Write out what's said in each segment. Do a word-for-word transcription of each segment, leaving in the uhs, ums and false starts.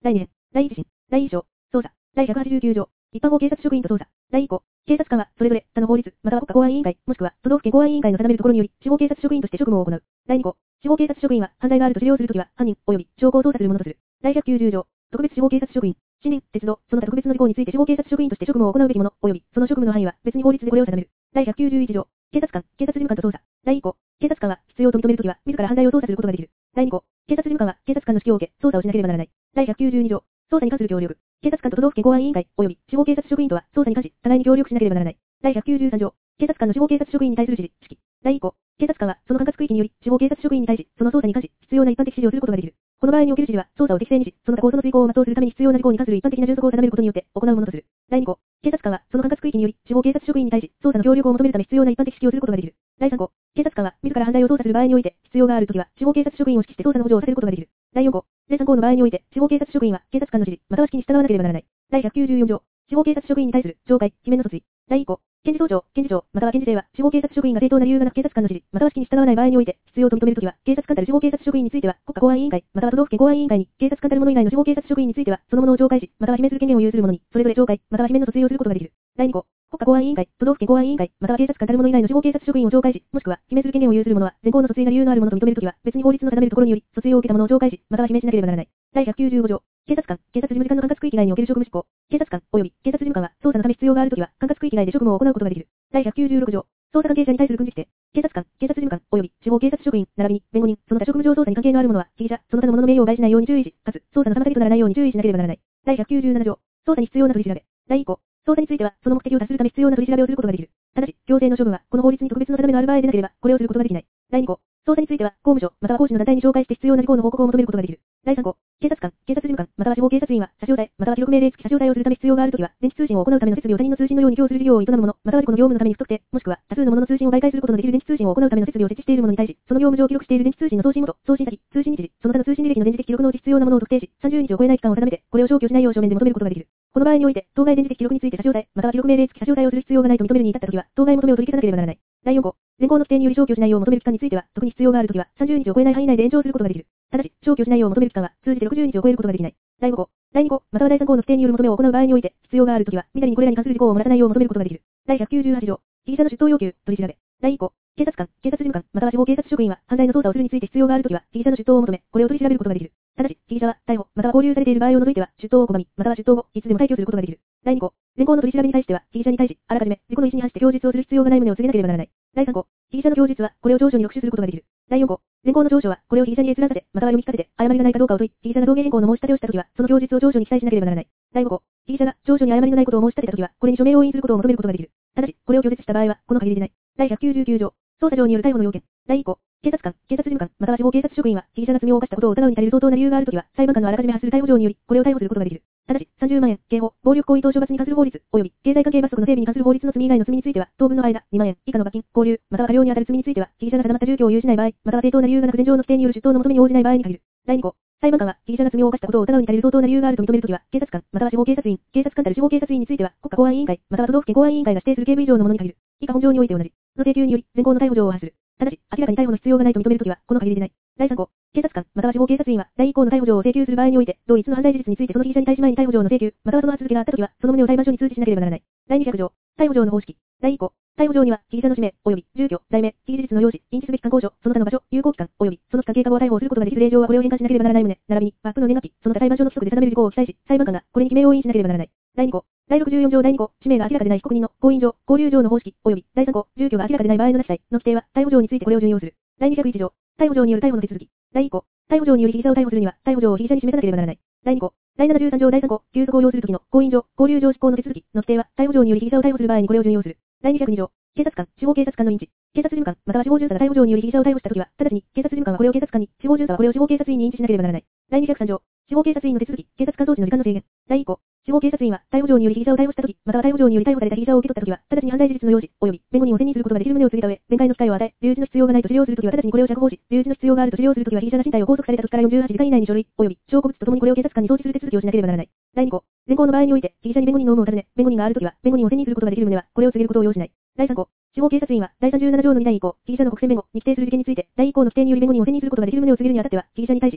だいに編、だいいち審、だいい章、捜査、だいひゃくはちじゅうきゅう条、一般法警察職員と捜査、だいい項、警察官は、それぞれ、他の法律、または国家公安委員会、もしくは、都道府県公安委員会の定めるところにより、司法警察職員として職務を行う。だいに項、司法警察職員は、犯罪があると知領するときは、犯人、及び、証拠を捜査するものとする。だいひゃくきゅうじゅう条、特別司法警察職員、森林、鉄道、その他特別の事項について司法警察職員として職務を行うべきもの、及び、その職務の範囲は、別に法律でこれを定める。だいひゃくきゅうじゅういち条、警察官、警察事務官と捜査。だいい項、警察官は、必要と認めるときは、自ら犯罪を捜査することができる。だいに項、警察事務官は、警察官の指揮を受け、捜査をしなければならない。だいひゃくきゅうじゅうに条、捜査に関する協力。警察官と都道府県公安委員会、及び、司法警察職員とは、捜査に関し、互いに協力しなければならない。だいひゃくきゅうじゅうさん条、警察官の司法警察職員に対する指示、指揮。だいい項、警察官は、その管轄区域により、司法警察職員に対し、その捜査に関し、必要な一般的指示をすることができる。この場合における指示は、捜査を適正にし、その他構想の遂行を全うするために必要な事項に関する一般的な準則を定めることによって、行うものとする。だいに項、警察官は、その管轄区域により、司法警察職員に対し、捜査の協力を求めるため必要な一般的指揮をすることができる。だいさん項、警察官は、自ら犯罪を捜査する場合において、必要があるときは、司法警察職員を指揮して捜査の補助をさせることができる。だいよん項、ぜんさん項の場合において、司法警察職員は、警察官の指示、または指揮に従わなければならない。だいひゃくきゅうじゅうよん条、司法警察職員に対する、懲戒、罷免の訴追。だいい項、検事総長、検事長、または検事正は、司法警察職員が正当な理由がなく警察官の指示、または指揮に従わない場合において、必要と認めるときは、警察官たる司法警察職員については、国家公安委員会、または都道府県公安委員会に、警察官たる者以外の司法警察職員については、その者を懲戒し、または罷免する権限を有する者に、それぞれ懲戒、または罷免の訴追をすることができる。だいに項、国家公安委員会、都道府県公安委員会、または警察官たる者以外の司法警察職員を懲戒し、もしくは、罷免する権限を有する者は、前項の訴追が理由のある者と認めるときは、別に法律の定めるところにより、訴追を受けた者を懲戒し、または罷免しなければならない。だいひゃくきゅうじゅうご条、警察官、警察事務次官の管轄区域内における職務執行。警察官、及び、警察事務官は、捜査のため必要があるときは、管轄区域内で職務を行うことができる。だいひゃくきゅうじゅうろく条、捜査関係者に対する訓示規定。警察官、警察事務官、及び、司法警察職員、並びに、弁護人、その他職務上捜査に関係のある者は、被疑者、その他の者の名誉を害しないように注意し、かつ、捜査の妨げとならないように注意しなければならない。だいひゃくきゅうじゅうなな条、捜査に必要な取り調べ。だいい項、捜査については、その目的を達するため必要な取り調べをすることができる。ただし、強制の処分は、この法律に特別の定めのある場合でなければ、これをすることができない。だいに項、捜査については、公務省、または公使の団体に紹介して必要な事項の報告を求めることができる。だいさん項、警察官、警察事務官、または司法警察員は、差し押さえ、または記録命令付き差し押さえをするため必要があるときは、電気通信を行うための設備を他人の通信のように供する事業を営む者、または自己の業務のために不特定、もしくは、多数の者の通信を媒介することのできる電気通信を行うための設備を設置している者に対し、その業務上記録している電気通信の送信元、送信先、通信日時、その他の通信履歴の電磁的記録のうち必要なものを特定し、さんじゅうにちを超えない期間を定めて、これを消去しないよう書面で求めることができる。この場合において、当該電磁的記録について差し押さえ、または記録命令付き差し押さえをする必要がないと認めるに至ったときは、当該求めを取り消さなければならない。だいよん項、前項の規定により消去しないよう求める期間については、特に必要があるときは、さんじゅうにちを超えない範囲内で延長することができる。ただし、消去しないよう求める期間は、通じてろくじゅうにちを超えることができない。だいご項、だいに項、またはだいさん項の規定による求めを行う場合において、必要があるときは、みだりにこれらに関する事項を漏らさないよう求めることができる。だいひゃくきゅうじゅうはち条、被疑者の出頭要求、取り調べ。だいい項、警察官、警察事務官、または司法警察職員は、犯罪の捜査をするについて必要があるときは、被疑者の出頭を求め、これを取り調べることができる。ただし、被疑者は、逮捕、または拘留されている場合を除いては、出頭を拒み、または出頭後、いつでも退去することができる。だいに項、前項の取り調べに対しては、被疑者に対し、あらかじめ、自己の意思に反して供述をする必要がない旨を告げなければならない。だいさん項、被疑者の供述は、これを調書に録取することができる。だいよん項、前項の調書は、これを被疑者に閲覧させ、または読み聞かせて、誤りがないかどうかを問い、被疑者が動機変更の申し立てをしたときは、その供述を調書に記載しなければならない。だいご項、被疑者が調書に誤りのないことを申し立てたときは、これに署名を印することを求めることができる。ただし、これを拒絶した場合は、この限りでない。だいひゃくきゅうじゅうきゅう条、捜査上による逮捕の要件。だいい項、警察官、警察事務官、または司法警察職員は、被疑者が罪を犯したことを疑うに足りる相当な理由があるときは、裁判官のあらかじめ発する逮捕状により、これを逮捕することができる。ただし、さんじゅうまんえん、刑法、暴力行為等処罰に関する法律、及び、経済関係罰則の整備に関する法律の罪以外の罪については、当分の間、にまんえん、以下の罰金、拘留、または科料に当たる罪については、被疑者が定まった住居を有しない場合、または正当な理由がなく前上の規定による出頭の求めに応じない場合に限る。だいに項、裁判官は、被疑者が罪を犯したことを疑うに足りる相当な理由があると認めるときは、警察官、または司法警察員、警察官たる司法警察員については、国家公安委員会、または都道府県公安委員会が指定する刑部以上のものに限る。以下本条において同じ。の請求により、前項の逮捕状を発する。ただし、明らかに逮捕の必要がないと認めるときは、この限りでない。だいさん項、警察官、または司法警察員は、だいい項の逮捕状を請求する場合において、同一の犯罪事実についてその被疑者に対し前に逮捕状の請求、またはその発付があったときは、その旨を裁判所に通知しなければならない。だいにひゃく条、逮捕状の方式。だいい項、逮捕状には、被疑者の氏名、及び、住居、罪名、被疑事実の用紙、認知すべき観光所、その他の場所、有効期間、及び、その期間経過後は逮捕をすることができる令状はこれを返還しなければならない旨、並びに、罰の年月日、その他裁判所の規則で定める事項を記載し、裁判官が、これに記名を印しなければならない。だいに項、だいろくじゅうよん条だいに項、氏名が明らかでない被告人の、婚姻状、交留状の方式、及び、だいさん項、住居が明らかでない場合のなし罪の規定は、逮捕状についてこれを準用する。だいにひゃくいち条、逮捕状による逮捕の手続き。だいい項、逮捕状により被疑者を逮捕するには、逮捕状を被疑者に示さなければならない。だいに項、だいななじゅうさん条だいさん項、休息を要するときの、婚姻状、交留状執行の手続きの規定は、逮捕状により被疑者を逮捕する場合にこれを準用する。だいにひゃくに条、警察官、司法警察官の認知。警察事務官、または司法巡査が逮捕状により被疑者を逮捕したときは、直ちに、警察事務官はこれを警察官に、司法巡査はこれを司法警察員に認知しなければならない。だいにひゃくさん条、司法警察員の手続き、警察官送致の時間の制限。だいい項、司法警察員は、逮捕状により被疑者を逮捕したとき、または逮捕状により逮捕された被疑者を受け取ったときは、直ちに犯罪事実の用紙、及び、弁護人を選任することができる旨を告げた上、弁解の機会を与え、留置の必要がないと知領するときは直ちにこれを釈放し、留置の必要があると知領するときは被疑者が身体を拘束されたときからよんじゅうはちじかん以内に書類、及び、証拠物とともにこれを警察官に送致する手続きをしなければならない。だいに項、前項の場合において、被疑者に弁護人の有無を尋ね、弁護人があるときは、弁護人を選任することができる旨は、これを告げることを要しない。だいさん項、司法警察員は、だいさんじゅうなな条のにだい以降、被疑者の国選弁護に規定する事件について、だいい項の規定により弁護人を選任することができる旨を告げるにあたっては、被疑者に対し、引き続き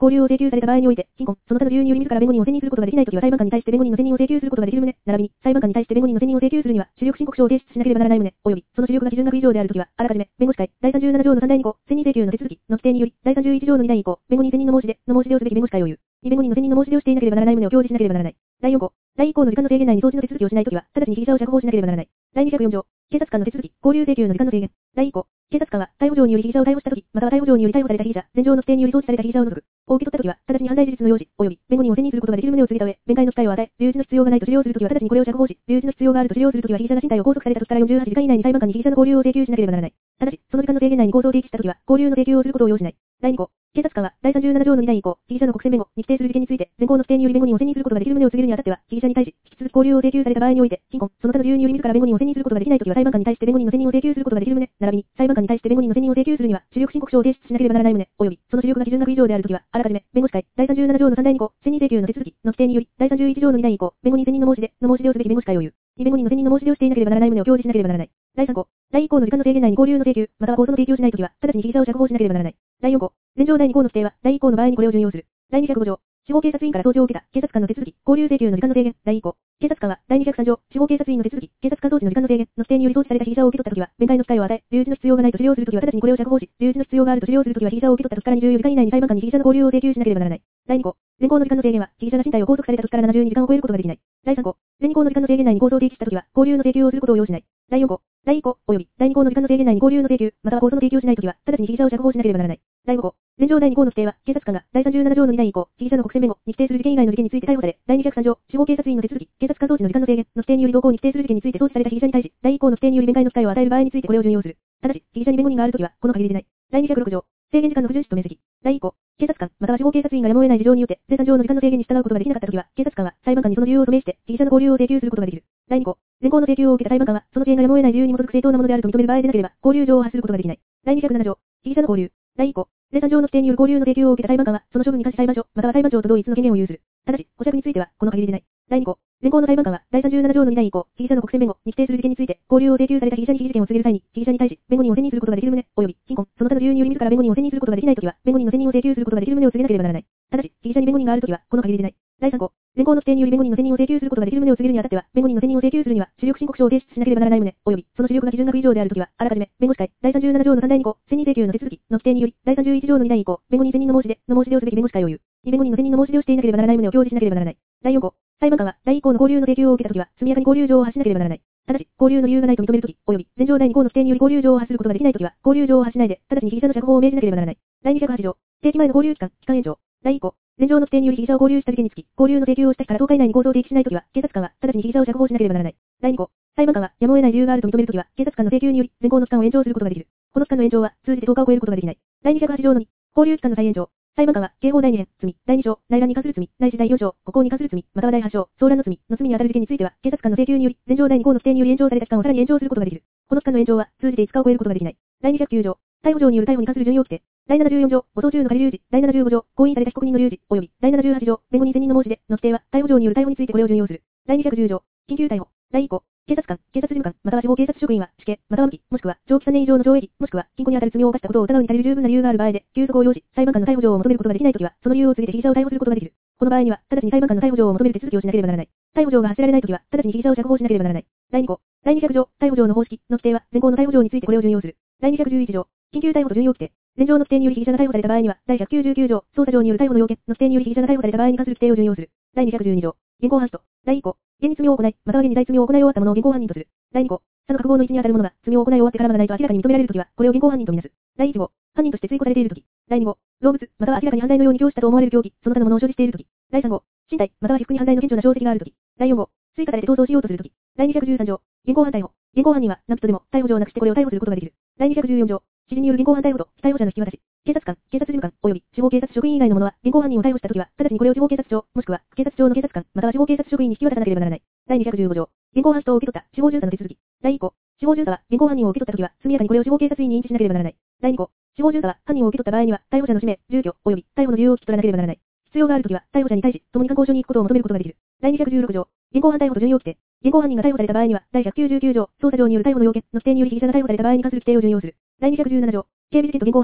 拘留を請求された場合において、貧困、その他の理由により自ら弁護人を選任することができないときは裁判官に対して弁護人の選任を請求することができる旨、並びに、裁判官に対して弁護人の選任を請求するには、主力申告書を提出しなければならない旨、及び、その主力が基準額以上であるときは、あらかじめ、弁護士会、だいさんじゅうなな条のさんだいに項、選任請求の手続き、の規定により、だいさんじゅういち条のにだい以降、弁護人選任の申し出、の申し出をすべき弁護士会を言う。に弁護人の選任の申し出をしていなければならない旨を表示しなければならない。だいよん項、だい以降の時間の制限内に送致の手続きをしないときは、直ちに被疑者を釈放しなければならない。だいにひゃくよん条、警察官の手続き、拘留請求の時間の制限。だい以降、警察官は、逮捕状により被疑者を逮捕したとき、または逮捕状により逮捕された被疑者、前条の規定により送致された被疑者を除く、を受け取ったときは、直ちに犯罪事実の用紙、及び、弁護人を選任することができる旨を告げた上、弁解の機会を与え、留置の必要がないと治療するときは直ちにこれを釈放し、留置の必要があると治療するときは被疑者が身体を拘束されたときからよんじゅうはちじかん以内に裁判官に被疑者の拘留を請求しなければならない。ただし、その時間の制限内に控訴を提起したときは、拘留の請求をすることを要しない。だいに項、警察官は、だいさんじゅうなな条のにだい以降、被疑者の国選弁護に規定する事件について、前項の規定により弁護人を選任することができる旨を告げるにあたっては、被疑者に対し、引き続き拘留を請求された場合において、貧困、その他の理由により自ら弁護人を選任することができないときは裁判官に対して弁護人の選任を請求することができる旨、並びに、裁判官に対して弁護人の選任を請求するには、主力申告書を提出しなければならない旨、及び、その主力が基準額以上であるときは、あらかじめ、弁護士会、だいさんじゅうなな条のさんだいに項、選任請求の手続き、の規定により、だいさんじゅういち条のにだい以降、弁護人選任の申し出、の申し出をすべき弁護士会を言う。に弁護人の選任の申し出をしていなければならない旨を表示しなければならない。だいさん項、だい以降の時間の制限内に拘留の請求、または控訴の提起をしないときは、直ちに被疑者を釈放しなければならない。だいよん項、前条だいに項の規定は、だい以降の場合にこれを準用する。だいにひゃくご条、司法警察員から送致を受けた警察官の手続き、拘留請求の時間の制限。だい以降、警察官はだいにひゃくさん条、司法警察員の手続き、警察官送致の時間の制限の規定により送致された被疑者を受け取ったときは、弁解の機会を与え、留置の必要がないと治療するときは直ちにこれを釈放し、留置の必要があると治療するときは被疑者を受け取ったときからにじゅうよじかん以内に裁判官に被疑者の拘留を請求しなければならない。だいに項、前項の時間の制限は、被疑者が身体を拘束されたときからななじゅうにじかんを超えることができない。だいさん項、前に項の時間の制限内に控訴を提起したときは、拘留の請求をすることを要しない。だいよん項、だい以降、及び、だいに項の時間の制限内に拘留の請求、または控訴の提起をしないときは、直ちに被疑者を釈放しなければならない。だいご項、前条だいに項の規定は、警察官がだいさんじゅうなな条のにだい以降、被疑者の国選弁護に規定する事件以外の事件について逮捕され、だいにひゃくさん条、司法警察員の手続き、警察官送致の時間の制限の規定により同行に規定する事件について送致された被疑者に対し、だい以降の規定により弁解の機会を与える場合についてこれを順用する。ただし、被疑者に弁護人があるときは、この限りでない。だいにひゃくろく条、制限時間の不遵守と免責。だい以降、警察官、または司法警察員がやむを得ない事情によって、前さん条の時間の制限に従うことができなかったときは、警察官は裁判官にその理由を説明して、被疑者の拘留を請求することができる。だいに項、前項の請求を受けた裁判官は、その遅延がやむを得ない理由に基づく正当なものであると認める場合でなければ、拘留状を発することができない。だいにひゃくなな条、被疑者の拘留。だい以降、前さん条の規定による拘留の請求を受けた裁判官は、その処分に関し裁判所、または裁判長と同一の権限を有する。ただし、保釈については、この限りでない。だいに項、前項の裁判官は、だいさんじゅうなな条のにだい以降、被疑者の国選弁護に規定する事件について、拘留を請求された被疑者に被疑事件を告げる際に、被疑者に対し、弁護人を選任することができる旨、及び、貧困、その他の理由により自ら弁護人を選任することができないときは、弁護人の選任を請求することができる旨を告げなければならない。ただし、被疑者に弁護人があるときは、この限りでない。だいさん項、前項の規定により弁護人の選任を請求することができる旨を告げるにあたっては、弁護人の選任を請求するには、主力申告書を提出しなければならない旨、及び、その主力が基準額以上であるときは、あらかじめ、弁護士会、だいさんじゅうなな条のさんだいに項、選任請求の手続きの規定により、だいさんじゅういち条のにだい以降、弁護人選任の申し出、の申し出をすべき弁護士会を言う。に弁護人の選任の申し出をしていなければならない旨を表示しなければならない。だいよん項、裁判官は、だい以降の拘留の請求を受けたときは、速やかに拘留状を発しなければならない。ただし、拘留の理由がないと認めるとき、及び、前条だいに項の規定により拘留状を発することができないときは、拘留状を発しないで、直ちに被疑者の釈放を命じなければならない。だいにひゃくはち条、定期前の拘留期間、期間延長。だい以降、前条の規定により被疑者を拘留した事件につき、拘留の請求をした日からとおか以内に控訴を提起しないときは、警察官は、直ちに被疑者を釈放しなければならない。だいに項、裁判官は、やむを得ない理由があると認めるときは、警察官の請求により、前項の期間を延長することができる。この期間の延長は、通じてとおかを超えることができない。だいにひゃくはち条のに、拘留期間の再延長。裁判官は、刑法だいに編、罪、だいに章、内乱に関する罪、ないしだいよん章、誤行に関する罪、またはだいはち章、騒乱の罪、の罪に当たる事件については、警察官の請求により、前条だいに項の規定により延長された期間をさらに延長することができる。この期間の延長は、通じていつかを超えることができない。だいにひゃくきゅう条、逮捕状による逮捕に関する準用規定。だいななじゅうよん条、護送中の仮留置。だいななじゅうご条、行為された被告人の留置、及び、だいななじゅうはち条、弁護人選任の申し出の規定は、逮捕状による逮捕についてこれを準用する。だいにひゃくじゅう条、緊急逮捕。だい以降、警察官、警察事務官、または司法警察職員は、死刑、または無期、もしくは、長期さんねん以上の懲役、もしくは、禁錮に当たる罪を犯したことを疑うに足りる十分な理由がある場合で、休息を要し、裁判官の逮捕状を求めることができないときは、その理由を告げて被疑者を逮捕することができる。この場合には、直ちに裁判官の逮捕状を求める手続きをしなければならない。逮捕状が発せられないときは、直ちに被疑者を釈放しなければならない。だいに項、だいにひゃく条、逮捕状の方式の規定は、前項の逮捕状についてこれを準用する。だいにひゃくじゅういち条、緊急逮捕と準用規定。前条の規定により被疑者が逮捕された場合には、だいひゃくきゅうじゅうきゅう条、捜査上による逮捕の要件の規定により被疑者が逮捕された場合に関する規定を準用する。だいにひゃくじゅうに条、現行犯死と。だい以降、現に罪を行い、または現に在罪を行い終わったものを現行犯人とする。だいに項、他の覚悟の位置に当たる者が罪を行い終わってからまがないと明らかに認められるときは、これを現行犯人とみなす。だいいち号、犯人として追告されているとき。だいに号、動物、または明らかに犯罪のように供したと思われる凶器、その他のものを所持しているとき。だいさん号、身体、または被服に犯罪の顕著な証跡があるとき。だいよん号、追加されて逃走しようとするとき。だいにひゃくじゅうさん条、現行犯逮捕。現行犯人は、何人でも、逮捕状をなくしてこれを逮捕することができる。だいにひゃくじゅうよん条、指示による現行犯逮捕と、被逮捕者の引き渡し。警察官、警察事務官、及び、司法警察職員以外の者は、現行犯人を逮捕したときは、直ちにこれを司法警察庁、もしくは、警察庁の警察官、または司法警察職員に引き渡さなければならない。だいにひゃくじゅうご条、現行犯死とを受け取った、司法巡査の手続き。だい以降、司法巡査は、現行犯人を受け取ったときは、速やかにこれを司法警察員に認知しなければならない。だいに項、司法巡査は、犯人を受け取った場合には、逮捕者の氏名、住居、及び、逮捕の理由を聞き取らなければならない。必要があるときは、逮捕者に対し、共に観光所に行くことを求めることができる。だいにひゃくじゅうろく条、現行犯逮捕と準用規定。現行犯人が逮捕された場合には、だいひゃくきゅうじゅうきゅう条、捜査上による逮捕の要件の規定により被疑者が逮捕された場合に関する規定を準用する。だいにひゃくじゅうなな条、警備事件と現行犯逮捕。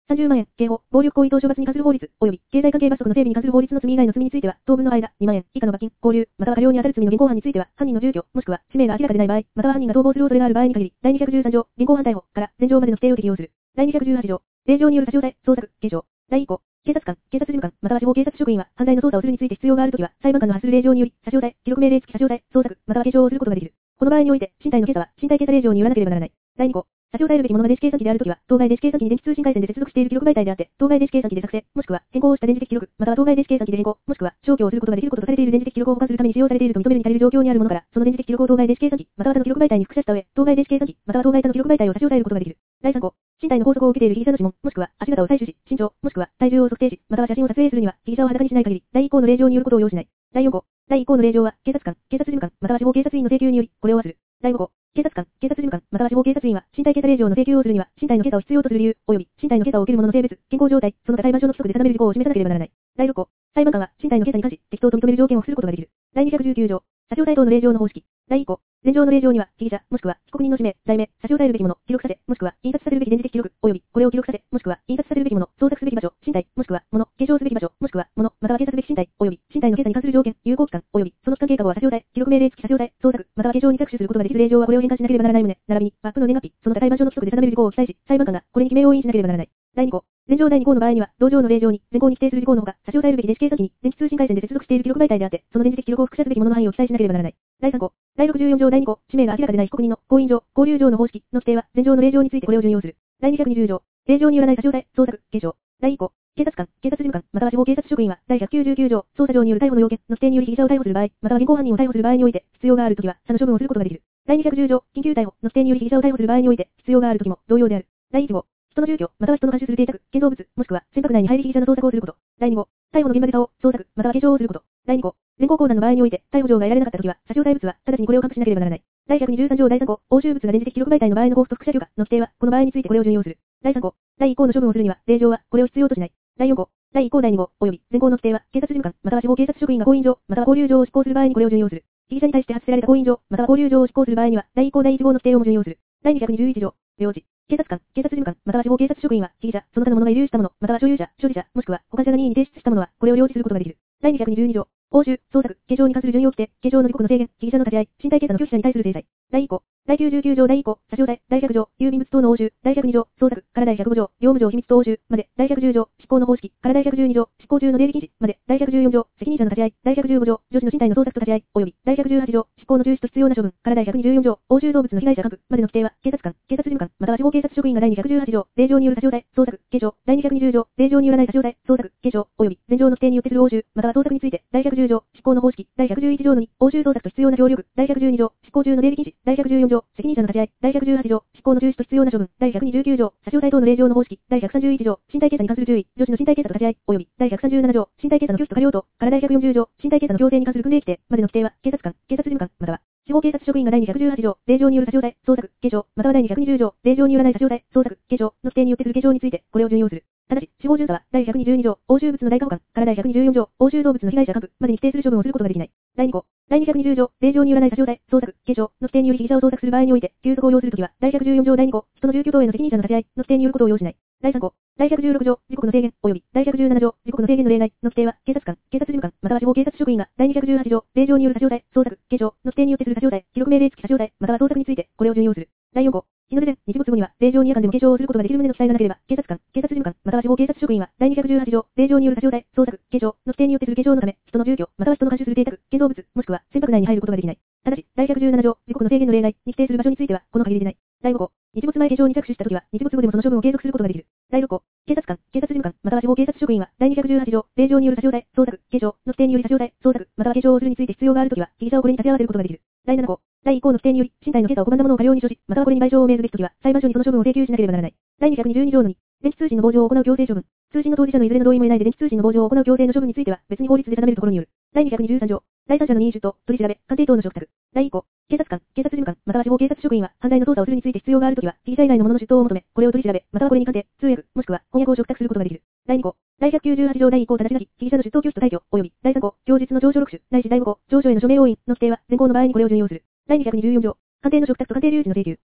さんじゅうまんえん、刑法、暴力行為等処罰に関する法律、及び経済関係罰則の整備に関する法律の罪以外の罪については、当分の間、にまんえん以下の罰金、拘留、または科料に当たる罪の現行犯については、犯人の住居、もしくは氏名が明らかでない場合、または犯人が逃亡する恐れがある場合に限り、だいにひゃくじゅうさん条、現行犯逮捕から前条までの規定を適用する。だいにひゃくじゅうはち条、令状による差し押さえ、捜索、継承。だいい項、警察官、警察事務官、または司法警察職員は、犯罪の捜査をするについて必要があるときは、裁判官の発する令状により、差し押さえ、記録命令付き差し押さえ、捜索、または継承をすることができる。この場合において、身体の検査は、身体検査令状によらなければならない。だいに項、差し押さえるべきものが電子計算機であるときは、当該電子計算機に電気通信回線で接続している記録媒体であって、当該電子計算機で作成、もしくは変更をした電磁的記録、または当該電子計算機で変更、もしくは消去をすることができることとされている電磁的記録を保管するために使用されていると認めるに足りる状況にあるものから、その電磁的記録を当該電子計算機、または他の記録媒体に複写した上、当該電子計算機、または当該他の記録媒体を差し押さえることができる。だいさん項、身体の拘束を受けている被疑者の指紋、もしくは足型を採取し、身長、もしくは体重を測定し、または写真を撮影するには、被疑者を裸にしない限り、だいい項の令状によることを要しない。だいよん項、だいい項の令状は、警察官、警察事務官、または司法警察員の請求により、これをする。だいご項、警察官、警察事務官、または司法警察員は、身体検査令状の請求をするには、身体の検査を必要とする理由、及び、身体の検査を受ける者の性別、健康状態、その他裁判所の規則で定める事項を示さなければならない。だいろっ項、裁判官は、身体の検査に関し、適当と認める条件を付することができる。だいにひゃくじゅうきゅう条、差し押さえ等の令状の方式。だいい項、前条の令状には、被疑者、もしくは、被告人の氏名、罪名、差し押さえるべきもの、記録させ、もしくは、印刷させるべき電磁的記録、及び、これを記録させ、もしくは、印刷させるべきもの、捜索すべき場所、身体、もしくは、もの、継承すべき場所、もしくは、もの、または検査すべき身体、及び、身体の検査に関する条件、有効期間、及び、その期間経過後は差し押さえ、記録命令付き差し押さえ、捜索、または継承に着手することができる令状はこれを返還しなければならない旨、並びに、バップの年月日、その他裁判所の規則で定める事項を記載し、裁判官が、これに記名を印しなければならない。だいに項、前条だいに項の場合には、同条の令状に、前項に規定する事項のほか、差し押さえるべき電子計算機に、電気通信回線で接続している記録媒体であって、その電磁的記録を複写すべきものの範囲を記載しなければならない。だいさん項、だいろくじゅうよん条だいに項、氏名が明らかでない被告人の、婚姻上、交流上の方式の規定は、前条の令状についてこれを準用する。だいにひゃくにじゅう条、令状によらない差し押さえ、捜索、継承。だいい項、警察官、警察事務官、または司法警察職員は、だいひゃくきゅうじゅうきゅう条、捜査上による逮捕の要件の規定により被疑者を逮捕する場合、または現行犯人を逮捕する場合において、必要があるときは、他の処分をすることができる。だいにひゃくじゅう条、緊急逮捕の規定により被疑者を逮捕する場合において、必要があるときも、同様である。だいいち項、人の住居、または人の監視する邸宅、建造物、もしくは、船舶内に入り被疑者の捜索をすること。だいに項、逮捕の現場でを、捜索、または継承をすること。だいに項、連行困難の場合において、逮捕状が得られなかったときは、差し押さえ物は、直ちにこれを隠しなければならない。だいひゃくにじゅうさん条だいさん項、押収物が電磁的記録媒体の場合の交付と複写許可の規定は、この場合についてこれを準用する。だいさん項、だいいっ項の処分をするには、令状は、これを必要としない。だいよん項、だいいっ項だいに号、及び、前項の規定は、警察事務官、または司法警察職員が婚姻上、または交留上を執行する場合にこれを準用する。被疑者に対して発せられた婚姻上、または交留上を執行する場合には、だいいっ項だいいち号の規定をも準用する。だいにひゃくにじゅういち条、領事、警察官、警察事務官、または司法警察職員は、被疑者、その他の者が遺留したもの、または所有者、所持者、もしくは、保管者が任意に提出したものは、これを領事することができる。だいにひゃくにじゅうに条、報酬、捜索、継承に関する準用規定、継承の時刻の制限、被疑者の立ち会い、身体検査の拒否者に対する制裁。だいいっ項、だいきゅうじゅうきゅう条だいいっ項、差し押さえ、だいひゃく条、郵便物等の押収、だいひゃくに条、捜索、からだいひゃくご条、業務上秘密等押収、まで、だいひゃくじゅう条、執行の方式、からだいひゃくじゅうに条、執行中の出入り禁止、まで、だいひゃくじゅうよん条、責任者の立ち会い、だいひゃくじゅうご条、女子の身体の捜索と立ち会い、及び、だいひゃくじゅうはち条、執行の中止と必要な処分、からだいひゃくにじゅうよん条、押収動物の被害者各、までの規定は、警察官、警察事務官、または司法警察職員がだいにひゃくじゅうはち条、令状による差し押さえ、捜索、継承、だいにひゃくにじゅう条、令状によらない差し押さえ、捜索、継承、及び、前条の規定によってする押収、または捜索について、だいひゃくじゅう条、執行の方式、だいひゃくじゅういち条のに、押収捜索と必要な協力、だいひゃくじゅうに条、執行中の出入り禁止、だいひゃくじゅうよん条、責任者の立ち会い、だいひゃくじゅうはち条、執行の中止と必要な処分、だいひゃくにじゅうきゅう条、差し押さえ等の令状の方式、だいひゃくさんじゅういち条、身体検査に関する注意、女子の身体検査と立ち会い、及び、だいひゃくさんじゅうなな条、身体検査の拒否と過料等、からだいひゃくよんじゅう条、身体検査の強制に関する訓令規定、までの規定は、警察官、警察事務官、または、司法警察職員がだいにひゃくじゅうはち条、令状による差し押さえ、捜索、継承、またはだいにひゃくにじゅう条、令状によらない差し押さえ、捜索、継承の規定によってする継承について、これを準用する。ただし、司法巡査は、だいひゃくにじゅうに条、押収物の代価保管、からだいひゃくにじゅうよん条、押収動物の被害者各、までに規定する処分をすることができない。だいに項、だいにひゃくにじゅう条、令状によらない差し押さえ、捜索、継承の規定により被疑者を捜索する場合において、休息を要するときは、だいひゃくじゅうよん条だいに項、人の住居等への責任者の立ち会いの規定によることを要しない。だいさん項、だいひゃくじゅうろく条、時刻の制限、及び、だいひゃくじゅうなな条、時刻の制限の例外の規定は、警察官、警察事務官、または司法警察職員が、だいにひゃくじゅうはち条、令状による差し押さえ、捜索、継承の規定によってする差し押さえ、記録命令付き差し押さえ、または捜索について、これを準用する。だいよん項、日の出前、日没後には、令状に夜間でも継承をすることができる旨の記載がなければ、警察官、警察事務官、または司法警察職員は、だいにひゃくじゅうはち条、令状による差し押さえ、捜索、継承の規定によってする継承のため、人の住居、または人の監視する邸宅、建造物、もしくは、船舶内に入ることができない。ただし、だいひゃくじゅうなな条、時刻の制限の例外に規定する場所については、この限りでない。だいご項、日没前継承に着手したときは、日没後でもその処分を継続することができる。だいろっ項、警察官、警察事務官、または司法警察職員は、だいにひゃくじゅうはち条、令状による差し押さえ、捜索、継承の規定により差し押さえ、捜索、または継承をするについて必要があるときは、被疑者をこれに立て合わせることができる。だいなな項、だいいっ項の規定により、身体の検査を拒んだものを過料に処し、またはこれに賠償を命ずべきときは、裁判所にその処分を請求しなければならない。だいにひゃくにじゅうに条のに、電気通信の傍受を行う強制処分。通信の当事者のいずれの同意も得ないで電気通信の傍受を行う強制の処分については、別に法律で定めるところによる。だいにひゃくにじゅうさん条、第三者の任意出頭、取り調べ、鑑定等の嘱託。だいいっ項、警察官、警察事務官、または司法警察職員は、犯罪の捜査をするについて必要があるときは、被疑者以外の者の出頭を求め、これを取り調べ、またはこれに鑑定、通訳、もしくは翻訳を嘱託することができる。だいに項、だいひゃくきゅうじゅうはち条だいいっ項ただし書き、被疑者の出頭拒否と退去、及び、だいさん項、供述の調書録取、ないしだいご項、調書への署名押印の規定は、前項の場合にこれを準用する。だいにひゃくにじゅうよん条、鑑定の嘱託と鑑定留置の請求。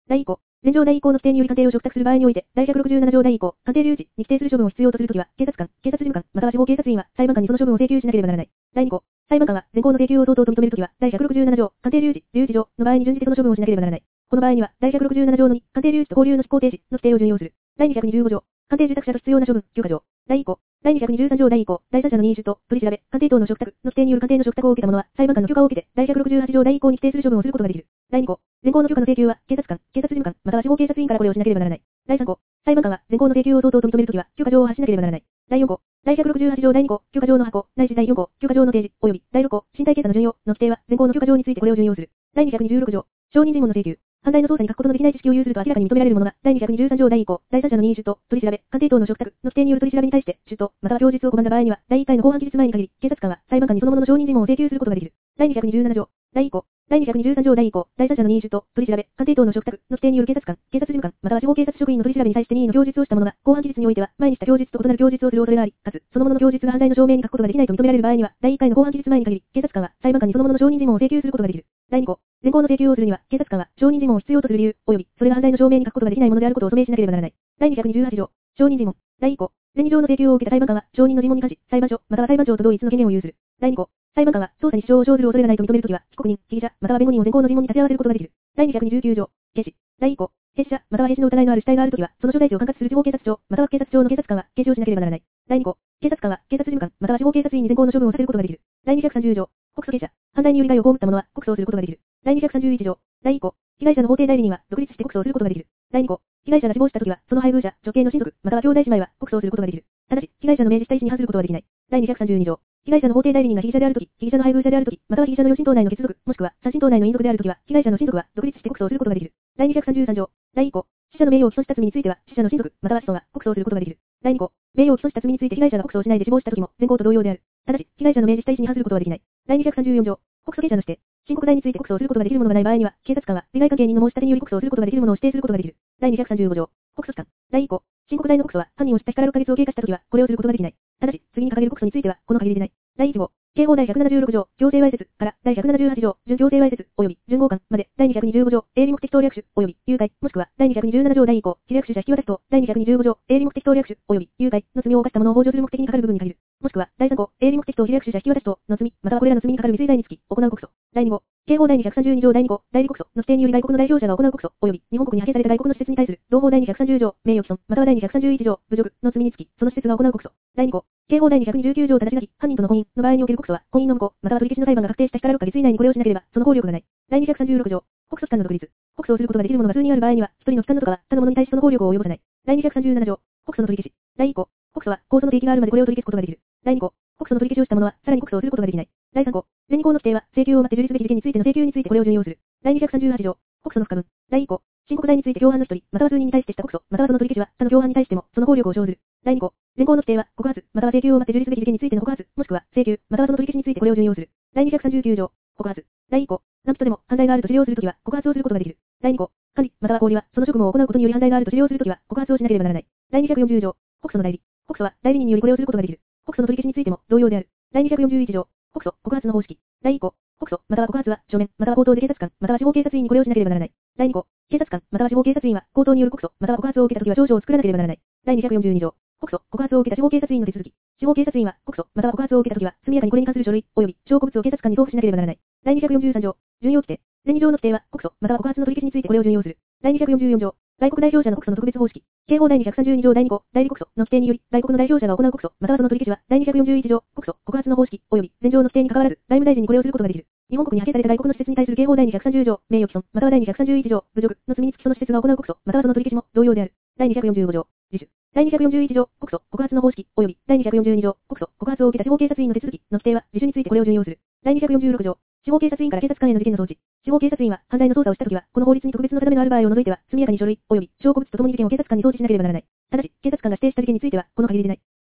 第一項、前条第一項の規定により鑑定を嘱託する場合において、第ひゃくろくじゅうなな条第一項、鑑定留置に規定する処分を必要とするときは、警察官、警察事務官、または司法警察員は、裁判官にその処分を請求しなければならない。第二項、裁判官が前項の請求を相当と認めるときは、第ひゃくろくじゅうなな条、鑑定留置、留置上の場合に準じてその処分をしなければならない。この場合には、第ひゃくろくじゅうなな条のに、鑑定留置と保留の執行停止の規定を準用する。第にひゃくにじゅうご条、鑑定受託者と必要な処分、許可状。第一項、第にひゃくにじゅうさん条第一項、第三者の認証と取り調べ、鑑定等の嘱託の規定による鑑定の嘱託を受けた者は、裁判官の許可を受けて、第ひゃくろくじゅうはち条第一項に規定する処分をすることができる。第二項、前項の許可の請求は、警察官、警察事務官、または司法警察員からこれをしなければならない。第三項、裁判官が前項の請求を相当と認めるときは、許可状を発しなければならない。第四項、第ひゃくろくじゅうはち条第二項、許可状の発行、ないし第四項、許可状の提示、及び第六項、身体検査の準用の規定は、前項の許可状についてこれを準用する。第にひゃくにじゅうろく条、証人尋問の請求。犯罪の捜査に欠くことのできない知識を有すると明らかに認められるものが、第にひゃくにじゅうさん条第一項、第三者の認証と取り調べ、鑑定等の嘱託の規定による取り調べに対して、出頭、または供述を拒んだ場合には、第一回の公判期日前に限り、警察官は裁判官にそのものの証人尋問を請求することができる。第にひゃくにじゅうなな条、第一項、第にひゃくにじゅうさん条第一項、第三者の認証と取り調べ、鑑定等の嘱託の規定による警察官、警察事務官、または司法警察職員の取り調べに対して任意の供述をした者が、公判期日においては、前にした供述と異なる供述をする恐れがあり、かつ、そのものの供述が犯罪の証明に欠くことができないと認められる場合には、第一回の公判期日前に限り、警察官は裁判官にそのものの証人尋問を請求することができる。第二項、前項の請求をするには、警察官は証人尋問を必要とする理由、及び、それが犯罪の証明に欠くことができないものであることを証明しなければならない。第にひゃくにじゅうはち条、証人尋問。第一項、前二条の請求を受けた裁判官は、証人の尋問に関し、裁判所、または裁判長と同一の権限を有する。第二項、裁判官は、捜査に支障を生ずる恐れがないと認めるときは、被告人、被疑者、または弁護人を前項の尋問に立ち会わせることができる。第にひゃくにじゅうきゅう条、軽視。第一項、軽視者、または弊視の疑いのある死体があるときは、その所在地を管轄する地方警察庁、または警察庁の警察官は、軽視をしなければならない。第二項、警察官は、警察事務官、または司法警察員に前項の処分をさせることができる。第にひゃくさんじゅう条、告訴刑者、犯罪により害を被った者は、告訴をすることができる。第にひゃくさんじゅういち条、第一項、被害者の法定代理人は、独立して告訴をすることができる。第二項、被害者が死亡したときは、その配偶者、女系の親族、または兄弟姉妹は、告訴をすることができる。ただし、被害者の命じした意思に反することはできない。第にひゃくさんじゅうに条、被害者の法定代理人が被疑者であるとき、被疑者の配偶者であるとき、または被疑者の両親等内の血族、もしくは三親等内の姻族であるときは、被害者の親族は、独立して告訴をすることができる。第にひゃくさんじゅうさん条、第一項、死者の名誉を毀損した罪については、死者の親族、または子孫が告訴をすることができる。第二項、名誉を毀損した罪について被害者が告訴をしないで死亡したときも、前項と同様である。ただし、被害者の命じした意思に反することはできない。第にひゃくさんじゅうよん条、告訴刑者の指定。申告代について告訴をすることができるものがない場合には、警察官は、利害関係人の申し立てにより告訴をすることができるものを指定することができる。第にひゃくさんじゅうご条、告訴期間。第一項、申告代の告訴は、犯人を知った日からろっかげつを経過したときは、これをすることができない。ただし、次に掲げる告訴については、この限りでない。第一号、刑法第ひゃくななじゅうろく条、強制わいせつから、第ひゃくななじゅうはち条、準強制わいせつ、及び、準強姦まで、第にひゃくにじゅうご条、営利目的等略取、及び、誘拐、もしくは、第にひゃくにじゅうなな条第一項、被略取者引き渡しと、第にひゃくにじゅうご条、営利目的等略取、及び、誘拐の罪を犯した者を幇助する目的にかかる部分に限る。もしくは、第三項、営利目的等被略取者引き渡しと、の罪、またはこれらの罪にかかる未遂罪につき、行う告訴。第二号、刑法第にひゃくさんじゅうに条第二項、代理告訴の規定により外国の代表者が行う告訴、及び、日本国に派遣された外国の施設に対する、同法第にひゃくさんじゅう条、名誉毀損、または第にひゃくさんじゅういち条、侮辱の罪につき、その施設が行う告訴。第二項、刑法第にひゃくにじゅうきゅう条ただしなき、犯人との婚姻の場合における告訴は、婚姻の無効、または取り消しの裁判が確定した日からろっかげつ以内にこれをしなければ、その効力がない。第にひゃくさんじゅうろく条、告訴期間の独立。告訴をすることができるものが数人ある場合には、一人の機関のとかは、他の者に対しその効力を及ぼさない。第にひゃくさんじゅうなな条、告訴の取り消し。第一項、告訴は、控訴の提起があるまでこれを取り消すことができる。第二項、告訴の取り消しをした者は、さらに告訴をすることができない。第三項、前二項の規定は、請求を待って受理すべき事件についての請求についてこれを準用する。第にひゃくさんじゅうはち条、告訴の不可分。第一項、申告代について共犯の一人、または数人に対してした告訴、またはその取り消しは、他の共犯に対しても、その効力を生ずる。第二項、前項の規定は、告発、または請求を待って受理すべき事件についての告発、もしくは、請求、またはその取り消しについてこれを準用する。第にひゃくさんじゅうきゅう条、告発。第一項、何人でも犯罪があると知領するときは、告発をすることができる。第二項、管理、または小売は、その職務を行うことにより犯罪があると知領するときは、告発をしなければならない。第にひゃくよんじゅう条、告訴の代理。告訴は、代理人によりこれをすることができる。告訴の取り消しについても、同様である。第にひゃくよんじゅういち条、告訴、告発の方式。第一項、告訴、または告発は、書面、または口頭で警察官、または司法警察員にこれをしなければならない。第二項、警察官、または司法警察員は、口頭による告訴、または告発を受けたときは調書を作らなければならない。第にひゃくよんじゅうに条、告訴、告発を受けた司法警察員の手続き。司法警察員は、告訴、または告発を受けたときは、速やかにこれに関する書類、及び、証拠物を警察官に送付しなければならない。第にひゃくよんじゅうさん条、準用規定。前二条の規定は、告訴、または告発の取り消しについてこれを準用する。第にひゃくよんじゅうよん条、外国代表者の告訴の特別方式。刑法第にひゃくさんじゅうに条第二項、代理告訴の規定により、外国の代表者が行う告訴、またはその取り消しは、第にひゃくよんじゅういち条、告訴、告発の方式、及び、前条の規定に関わらず、外務大臣にこれをすることができる。日本国に派遣された外国の施設に対する刑法第にひゃくさんじゅう条、名誉毀損、または第にひゃくさんじゅういち条、侮辱の罪につきその施設が行う告訴、またはその取り消しも同様である。第にひゃくよんじゅうご条、自首。第にひゃくよんじゅういち条、告訴、告発の方式、及び、第にひゃくよんじゅうに条、告訴、告発を受けた司法警察員の手続きの規定は、自首についてこれを準用する。第にひゃくよんじゅうろく条、司法警察員から警察官への事件の送致。司法警察員は、犯罪の捜査をしたときは、この法律に特別の定めのある場合を除いては、速やかに書類、及び、証拠物とともに事件を警察官に送致しなければならない。ただし、警察官が指定した事件については、この限りでない。